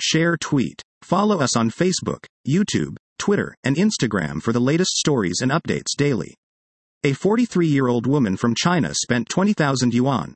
Share tweet. Follow us on Facebook, YouTube, Twitter, and Instagram for the latest stories and updates daily. A 43-year-old woman from China spent 20,000 yuan,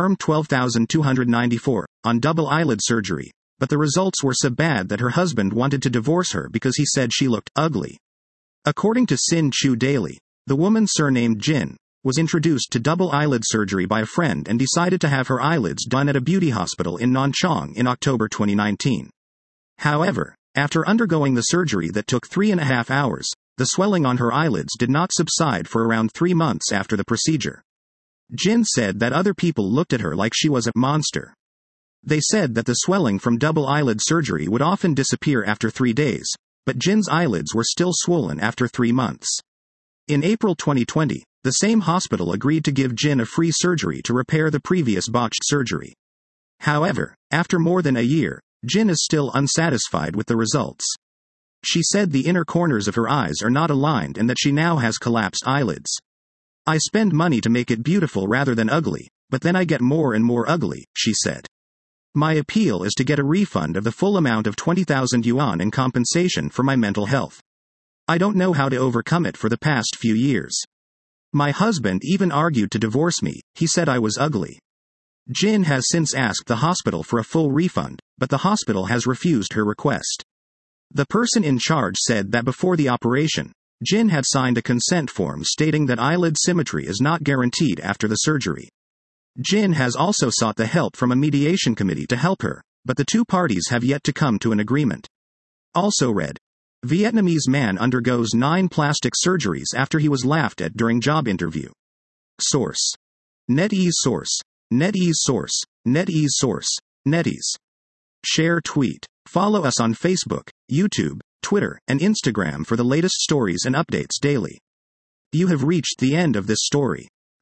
$12,294, on double eyelid surgery, but the results were so bad that her husband wanted to divorce her because he said she looked ugly. According to Sin Chu Daily, the woman surnamed Jin was introduced to double eyelid surgery by a friend and decided to have her eyelids done at a beauty hospital in Nanchang in October 2019. However, after undergoing the surgery that took 3.5 hours, the swelling on her eyelids did not subside for around 3 months after the procedure. Jin said that other people looked at her like she was a monster. They said that the swelling from double eyelid surgery would often disappear after 3 days, but Jin's eyelids were still swollen after 3 months. In April 2020, the same hospital agreed to give Jin a free surgery to repair the previous botched surgery. However, after more than a year, Jin is still unsatisfied with the results. She said the inner corners of her eyes are not aligned and that she now has collapsed eyelids. I spend money to make it beautiful rather than ugly, but then I get more and more ugly, she said. My appeal is to get a refund of the full amount of 20,000 yuan in compensation for my mental health. I don't know how to overcome it for the past few years. My husband even argued to divorce me, he said I was ugly. Jin has since asked the hospital for a full refund, but the hospital has refused her request. The person in charge said that before the operation, Jin had signed a consent form stating that eyelid symmetry is not guaranteed after the surgery. Jin has also sought the help from a mediation committee to help her, but the two parties have yet to come to an agreement. Also read. Vietnamese man undergoes 9 plastic surgeries after he was laughed at during job interview. Source. NetEase source. NetEase source. NetEase source. NetEase. Share tweet. Follow us on Facebook, YouTube, Twitter, and Instagram for the latest stories and updates daily. You have reached the end of this story.